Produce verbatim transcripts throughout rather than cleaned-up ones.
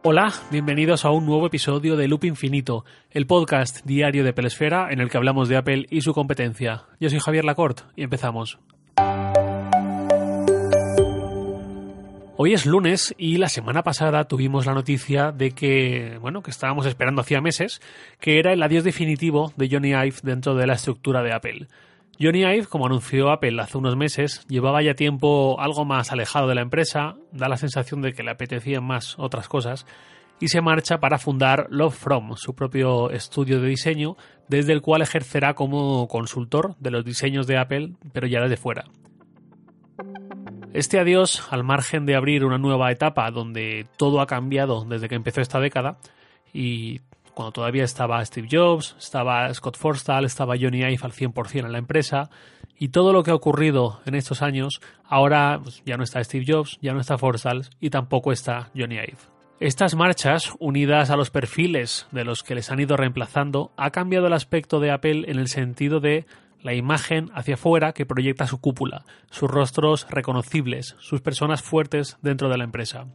Hola, bienvenidos a un nuevo episodio de Loop Infinito, el podcast diario de Pelesfera en el que hablamos de Apple y su competencia. Yo soy Javier Lacorte y empezamos. Hoy es lunes y la semana pasada tuvimos la noticia de que, bueno, que estábamos esperando hacía meses, que era el adiós definitivo de Jony Ive dentro de la estructura de Apple. Jony Ive, como anunció Apple hace unos meses, llevaba ya tiempo algo más alejado de la empresa, da la sensación de que le apetecían más otras cosas, y se marcha para fundar Love From, su propio estudio de diseño, desde el cual ejercerá como consultor de los diseños de Apple, pero ya desde fuera. Este adiós, al margen de abrir una nueva etapa donde todo ha cambiado desde que empezó esta década, y cuando todavía estaba Steve Jobs, estaba Scott Forstall, estaba Jony Ive al cien por ciento en la empresa, y todo lo que ha ocurrido en estos años, ahora pues, ya no está Steve Jobs, ya no está Forstall y tampoco está Jony Ive. Estas marchas, unidas a los perfiles de los que les han ido reemplazando, ha cambiado el aspecto de Apple en el sentido de la imagen hacia afuera que proyecta su cúpula, sus rostros reconocibles, sus personas fuertes dentro de la empresa.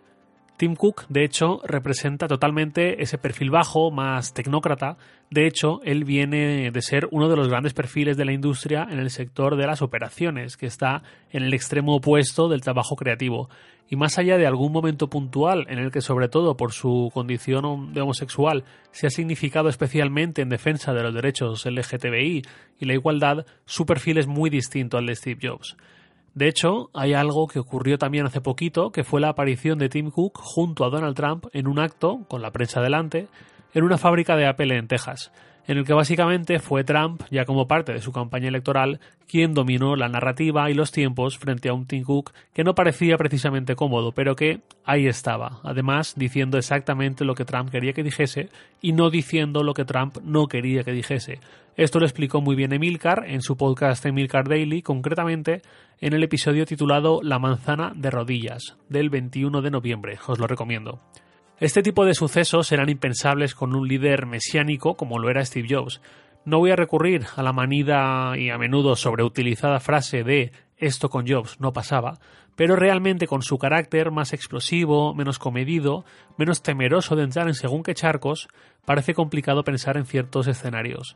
Tim Cook, de hecho, representa totalmente ese perfil bajo, más tecnócrata. De hecho, él viene de ser uno de los grandes perfiles de la industria en el sector de las operaciones, que está en el extremo opuesto del trabajo creativo. Y más allá de algún momento puntual en el que, sobre todo por su condición de homosexual, se ha significado especialmente en defensa de los derechos L G T B I y la igualdad, su perfil es muy distinto al de Steve Jobs. De hecho, hay algo que ocurrió también hace poquito, que fue la aparición de Tim Cook junto a Donald Trump en un acto, con la prensa delante, en una fábrica de Apple en Texas, en el que básicamente fue Trump, ya como parte de su campaña electoral, quien dominó la narrativa y los tiempos frente a un Tim Cook que no parecía precisamente cómodo, pero que ahí estaba, además diciendo exactamente lo que Trump quería que dijese y no diciendo lo que Trump no quería que dijese. Esto lo explicó muy bien Emilcar en su podcast Emilcar Daily, concretamente en el episodio titulado La manzana de rodillas, del veintiuno de noviembre. Os lo recomiendo. Este tipo de sucesos eran impensables con un líder mesiánico como lo era Steve Jobs. No voy a recurrir a la manida y a menudo sobreutilizada frase de «esto con Jobs no pasaba», pero realmente con su carácter más explosivo, menos comedido, menos temeroso de entrar en según qué charcos, parece complicado pensar en ciertos escenarios.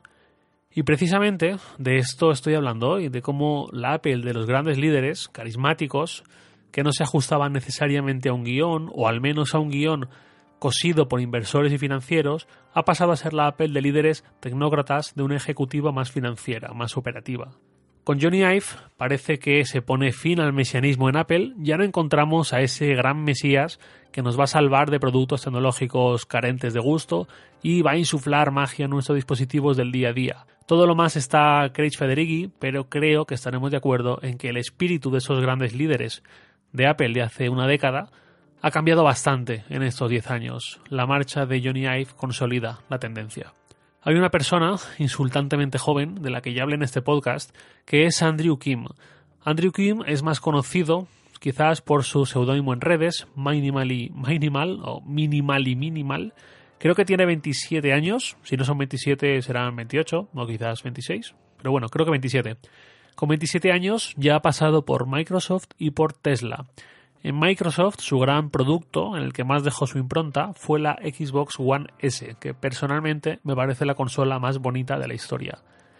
Y precisamente de esto estoy hablando hoy, de cómo la Apple de los grandes líderes, carismáticos, que no se ajustaban necesariamente a un guión, o al menos a un guión cosido por inversores y financieros, ha pasado a ser la Apple de líderes tecnócratas de una ejecutiva más financiera, más operativa. Con Jony Ive parece que se pone fin al mesianismo en Apple, ya no encontramos a ese gran mesías que nos va a salvar de productos tecnológicos carentes de gusto y va a insuflar magia en nuestros dispositivos del día a día. Todo lo más está Craig Federighi, pero creo que estaremos de acuerdo en que el espíritu de esos grandes líderes de Apple de hace una década ha cambiado bastante en estos diez años. La marcha de Jony Ive consolida la tendencia. Hay una persona insultantemente joven, de la que ya hablé en este podcast, que es Andrew Kim. Andrew Kim es más conocido, quizás por su seudónimo en redes, Minimally Minimal o Minimally Minimal. Creo que tiene veintisiete años, si no son veintisiete serán veintiocho, o quizás veintiséis, pero bueno, creo que veintisiete. Con veintisiete años ya ha pasado por Microsoft y por Tesla. En Microsoft, su gran producto, en el que más dejó su impronta, fue la Xbox One S, que personalmente me parece la consola más bonita de la historia.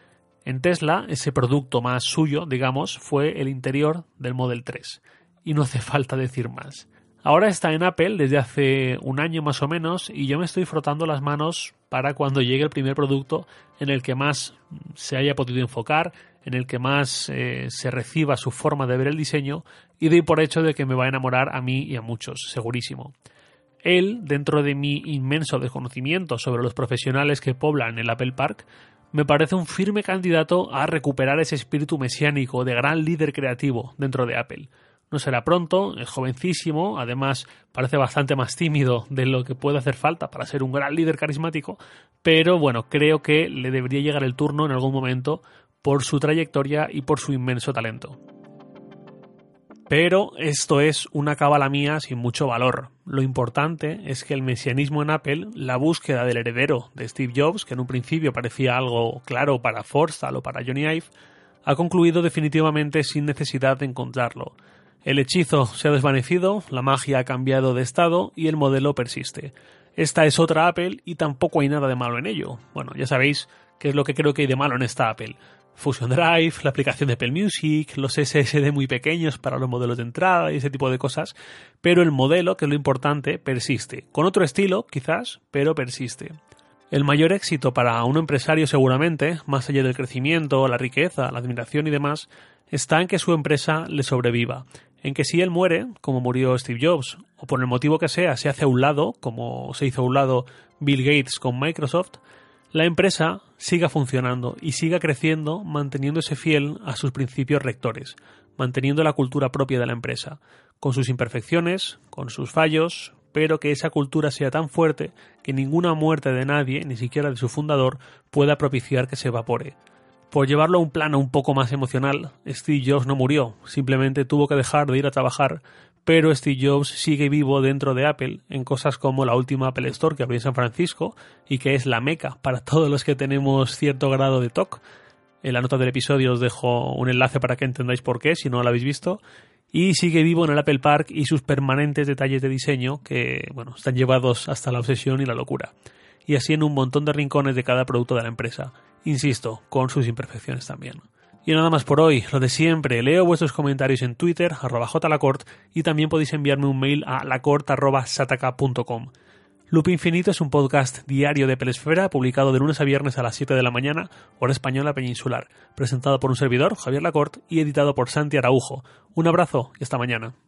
En Tesla, ese producto más suyo, digamos, fue el interior del Model tres. Y no hace falta decir más. Ahora está en Apple desde hace un año más o menos y yo me estoy frotando las manos para cuando llegue el primer producto en el que más se haya podido enfocar, en el que más eh, se reciba su forma de ver el diseño y doy por hecho de que me va a enamorar a mí y a muchos, segurísimo. Él, dentro de mi inmenso desconocimiento sobre los profesionales que poblan el Apple Park, me parece un firme candidato a recuperar ese espíritu mesiánico de gran líder creativo dentro de Apple. No será pronto, es jovencísimo, además parece bastante más tímido de lo que puede hacer falta para ser un gran líder carismático, pero bueno, creo que le debería llegar el turno en algún momento por su trayectoria y por su inmenso talento. Pero esto es una cábala mía sin mucho valor. Lo importante es que el mesianismo en Apple, la búsqueda del heredero de Steve Jobs, que en un principio parecía algo claro para Forstall o para Jony Ive, ha concluido definitivamente sin necesidad de encontrarlo. El hechizo se ha desvanecido, la magia ha cambiado de estado y el modelo persiste. Esta es otra Apple y tampoco hay nada de malo en ello. Bueno, ya sabéis qué es lo que creo que hay de malo en esta Apple. Fusion Drive, la aplicación de Apple Music, los S S D muy pequeños para los modelos de entrada y ese tipo de cosas, pero el modelo, que es lo importante, persiste. Con otro estilo, quizás, pero persiste. El mayor éxito para un empresario seguramente, más allá del crecimiento, la riqueza, la admiración y demás, está en que su empresa le sobreviva. En que si él muere, como murió Steve Jobs, o por el motivo que sea, se hace a un lado, como se hizo a un lado Bill Gates con Microsoft, la empresa siga funcionando y siga creciendo manteniéndose fiel a sus principios rectores, manteniendo la cultura propia de la empresa, con sus imperfecciones, con sus fallos, pero que esa cultura sea tan fuerte que ninguna muerte de nadie, ni siquiera de su fundador, pueda propiciar que se evapore. Por llevarlo a un plano un poco más emocional, Steve Jobs no murió, simplemente tuvo que dejar de ir a trabajar, pero Steve Jobs sigue vivo dentro de Apple en cosas como la última Apple Store que abrió en San Francisco y que es la meca para todos los que tenemos cierto grado de T O C. En la nota del episodio os dejo un enlace para que entendáis por qué, si no lo habéis visto. Y sigue vivo en el Apple Park y sus permanentes detalles de diseño que, bueno, están llevados hasta la obsesión y la locura. Y así en un montón de rincones de cada producto de la empresa. Insisto, con sus imperfecciones también. Y nada más por hoy, lo de siempre, leo vuestros comentarios en Twitter, arroba jlacort, y también podéis enviarme un mail a lacort arroba sataka punto com. Loop Infinito es un podcast diario de Pelesfera, publicado de lunes a viernes a las siete de la mañana, hora española peninsular, presentado por un servidor, Javier Lacort, y editado por Santi Araujo. Un abrazo y hasta mañana.